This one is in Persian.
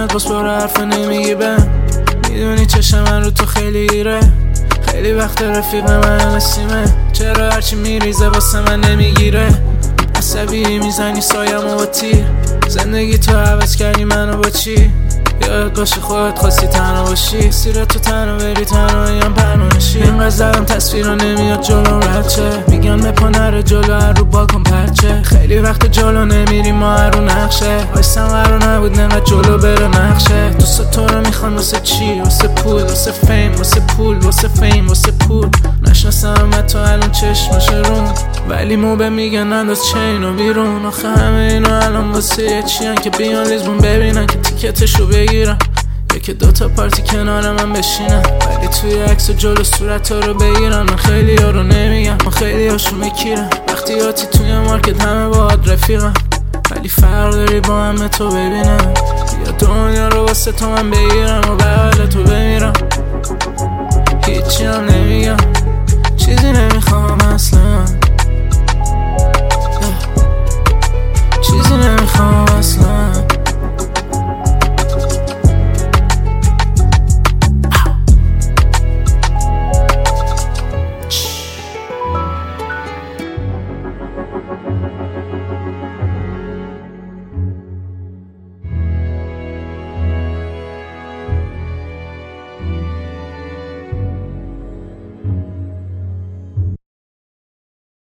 میاد باز برو حرف نمیگی به میدونی چشم من رو تو خیلی گیره خیلی وقت رفیق من نسیمه چرا هرچی میریزه واسه من نمیگیره عصبی میزنی سایمو با تیر زندگی تو عوض کردی منو با چی یاد باشه خودت خواستی تنها باشی سیره تو تنها بری تنها یم پرمونشی اینقدر زدم تصویر رو نمیاد جلو رچه میگن بپا نره جلو هر رو بالکن پرچه خیلی وقت جلو نمیری ما هر رو نقشه وایستم قرار نبود نقدر جلو بره نقشه دوست تو رو میخوان واسه چی واسه پول واسه فیم واسه پول واسه فیم واسه پول نشناسم تو الان چشمش رون ولی موبه میگن انداز چینو بیرون آخه همه اینو الان واسه یه چیان که بیان لیزبون ببینن که تیکتشو بگیرم یکی دوتا پارتی کنار من بشینم ولی توی عکس جلو صورت ها رو بگیرم من خیلی ها رو نمیگم من خیلی هاشو میکیرم وقتی یاتی توی مارکت همه باهات رفیقم ولی فرق داری با همه تو ببینم یا دنیا رو واسه تو من بگیرم و به حال تو بمیرم هیچی هم نمیگم چیزی نمیخوام